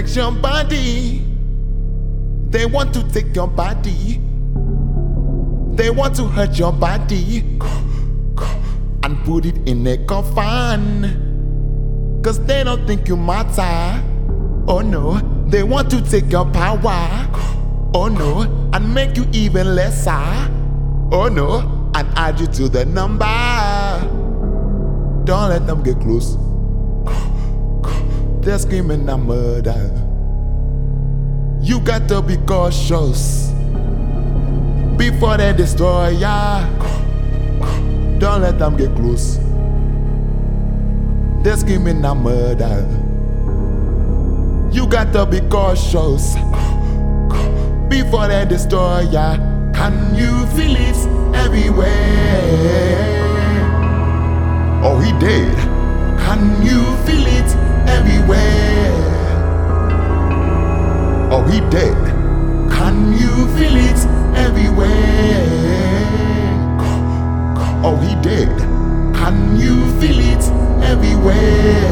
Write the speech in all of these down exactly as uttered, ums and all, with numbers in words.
fix your body. They want to take your body. They want to hurt your body and put it in a coffin. Cause they don't think you matter. Oh no, they want to take your power. Oh no, and make you even lesser. Oh no, and add you to the number. Don't let them get close. They're screaming at murder. You got to be cautious before they destroy ya. Don't let them get close. They're screaming at murder. You got to be cautious before they destroy ya. Can you feel it everywhere? Oh, he dead. Can you feel it everywhere? Oh, he dead. Can you feel it everywhere? Oh, he dead. Can you feel it everywhere?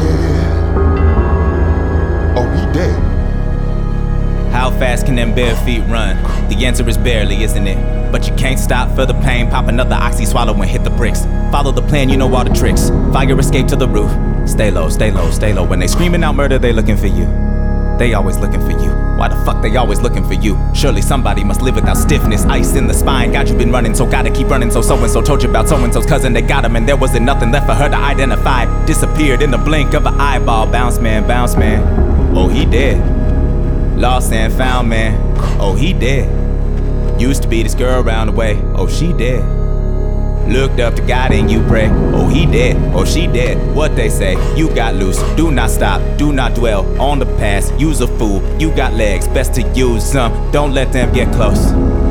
Oh, he dead. How fast can them bare feet run? The answer is barely, isn't it? But you can't stop for the pain. Pop another oxy, swallow and hit the bricks. Follow the plan, you know all the tricks. Fire escape to the roof. Stay low, stay low, stay low. When they screaming out murder, they looking for you. They always looking for you. Why the fuck they always looking for you? Surely somebody must live without stiffness. Ice in the spine, got you been running, so gotta keep running. So so-and-so told you about so-and-so's cousin. They got him and there wasn't nothing left for her to identify. Disappeared in the blink of an eyeball. Bounce man, bounce man. Oh, he dead. Lost and found man. Oh, he dead. Used to be this girl around the way. Oh, she dead. Looked up to God and you pray. Oh, he dead. Oh, she dead. What they say? You got loose. Do not stop. Do not dwell on the past. Use a fool. You got legs. Best to use them. Don't let them get close.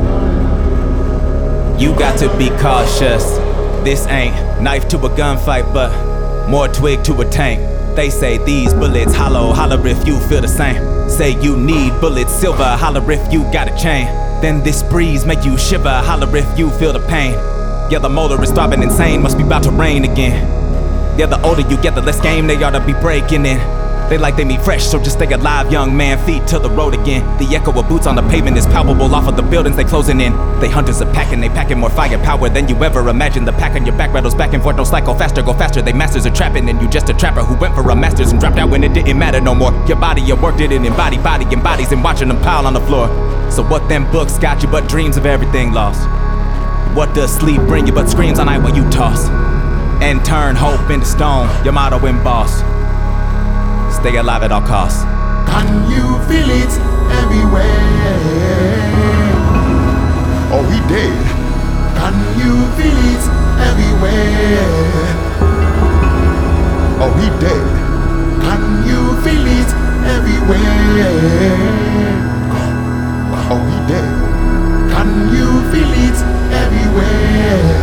You got to be cautious. This ain't knife to a gunfight, but more twig to a tank. They say these bullets hollow. Holler if you feel the same. Say you need bullets silver. Holler if you got a chain. Then this breeze make you shiver. Holler if you feel the pain. Yeah, the motor is throbbing insane. Must be about to rain again. Yeah, the older you get, the less game they ought to be breaking in. They like they meet fresh, so just stay alive, young man. Feet to the road again. The echo of boots on the pavement is palpable off of the buildings they closing in. They hunters are packing, they packing more firepower than you ever imagined. The pack on your back rattles back and forth, no slack, go faster, go faster. They masters are trapping, and you just a trapper who went for a master's and dropped out when it didn't matter no more. Your body, your work didn't embody, body embodies and watching them pile on the floor. So what them books got you but dreams of everything lost? What does sleep bring you but screams all night while you toss? And turn hope into stone, your motto embossed. Stay alive at all costs. Can you feel it everywhere? Oh, he dead. Can you feel it everywhere? Oh, he dead. Can you feel it everywhere? Oh, he dead. Can you feel it everywhere?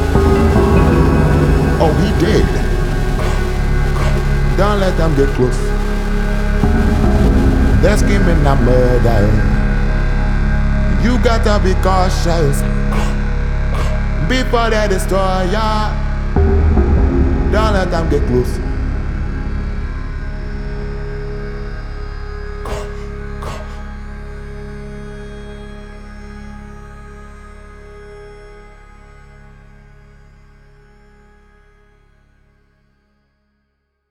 Oh, he dead. Don't let them get close. They're screaming at murder. You gotta be cautious before they destroy ya. Don't let them get close.